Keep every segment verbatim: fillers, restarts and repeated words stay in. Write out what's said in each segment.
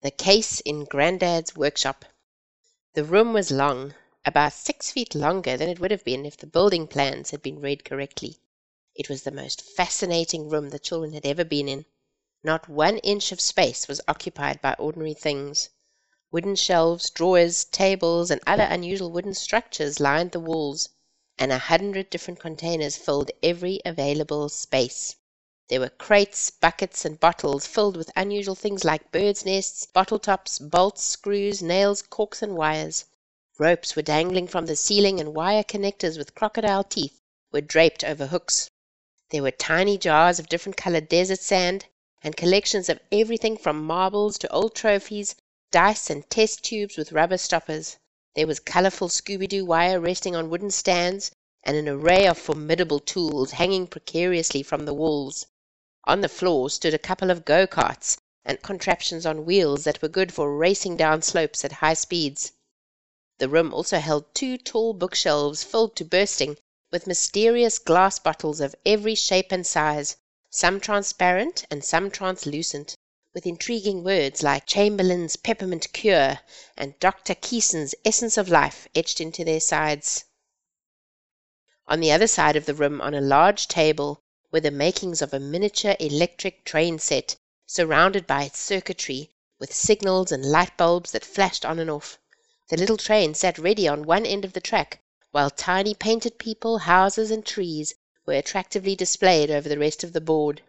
The case in Grandad's workshop. The room was long, about six feet longer than it would have been if the building plans had been read correctly. It was the most fascinating room the children had ever been in. Not one inch of space was occupied by ordinary things. Wooden shelves, drawers, tables, and other unusual wooden structures lined the walls, and a hundred different containers filled every available space. There were crates, buckets, and bottles filled with unusual things like birds' nests, bottle tops, bolts, screws, nails, corks, and wires. Ropes were dangling from the ceiling, and wire connectors with crocodile teeth were draped over hooks. There were tiny jars of different colored desert sand, and collections of everything from marbles to old trophies, dice, and test tubes with rubber stoppers. There was colorful Scooby-Doo wire resting on wooden stands, and an array of formidable tools hanging precariously from the walls. On the floor stood a couple of go-karts and contraptions on wheels that were good for racing down slopes at high speeds. The room also held two tall bookshelves filled to bursting with mysterious glass bottles of every shape and size, some transparent and some translucent, with intriguing words like Chamberlain's Peppermint Cure and Doctor Keeson's Essence of Life etched into their sides. On the other side of the room, on a large table, were the makings of a miniature electric train set, surrounded by its circuitry, with signals and light bulbs that flashed on and off. The little train sat ready on one end of the track, while tiny painted people, houses, and trees were attractively displayed over the rest of the board.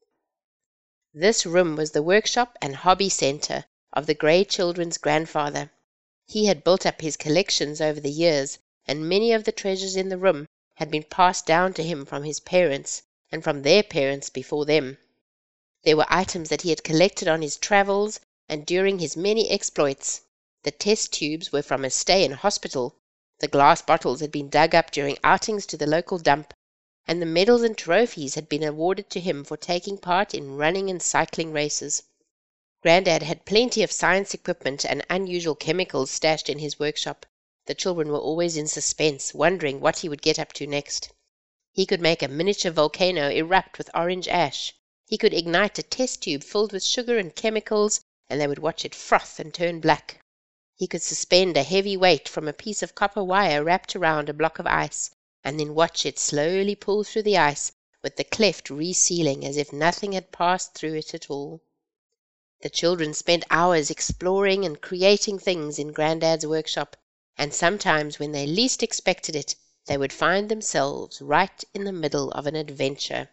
This room was the workshop and hobby centre of the Grey children's grandfather. He had built up his collections over the years, and many of the treasures in the room had been passed down to him from his parents, and from their parents before them. There were items that he had collected on his travels and during his many exploits. The test tubes were from a stay in hospital, the glass bottles had been dug up during outings to the local dump, and the medals and trophies had been awarded to him for taking part in running and cycling races. Grandad had plenty of science equipment and unusual chemicals stashed in his workshop. The children were always in suspense, wondering what he would get up to next. He could make a miniature volcano erupt with orange ash. He could ignite a test tube filled with sugar and chemicals, and they would watch it froth and turn black. He could suspend a heavy weight from a piece of copper wire wrapped around a block of ice, and then watch it slowly pull through the ice, with the cleft resealing as if nothing had passed through it at all. The children spent hours exploring and creating things in Grandad's workshop, and sometimes when they least expected it, they would find themselves right in the middle of an adventure.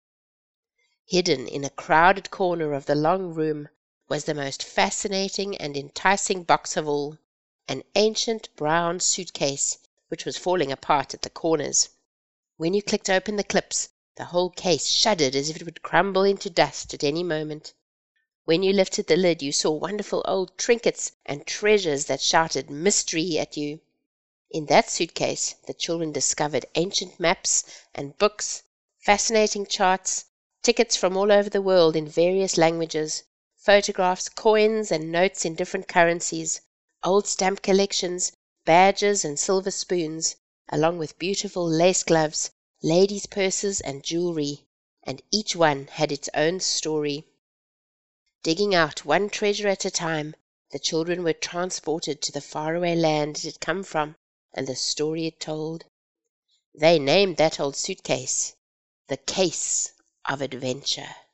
Hidden in a crowded corner of the long room was the most fascinating and enticing box of all, an ancient brown suitcase which was falling apart at the corners. When you clicked open the clips, the whole case shuddered as if it would crumble into dust at any moment. When you lifted the lid, you saw wonderful old trinkets and treasures that shouted mystery at you. In that suitcase, the children discovered ancient maps and books, fascinating charts, tickets from all over the world in various languages, photographs, coins, and notes in different currencies, old stamp collections, badges, and silver spoons, along with beautiful lace gloves, ladies' purses, and jewelry, and each one had its own story. Digging out one treasure at a time, the children were transported to the faraway land it had come from, and the story it told. They named that old suitcase the Case of Adventure.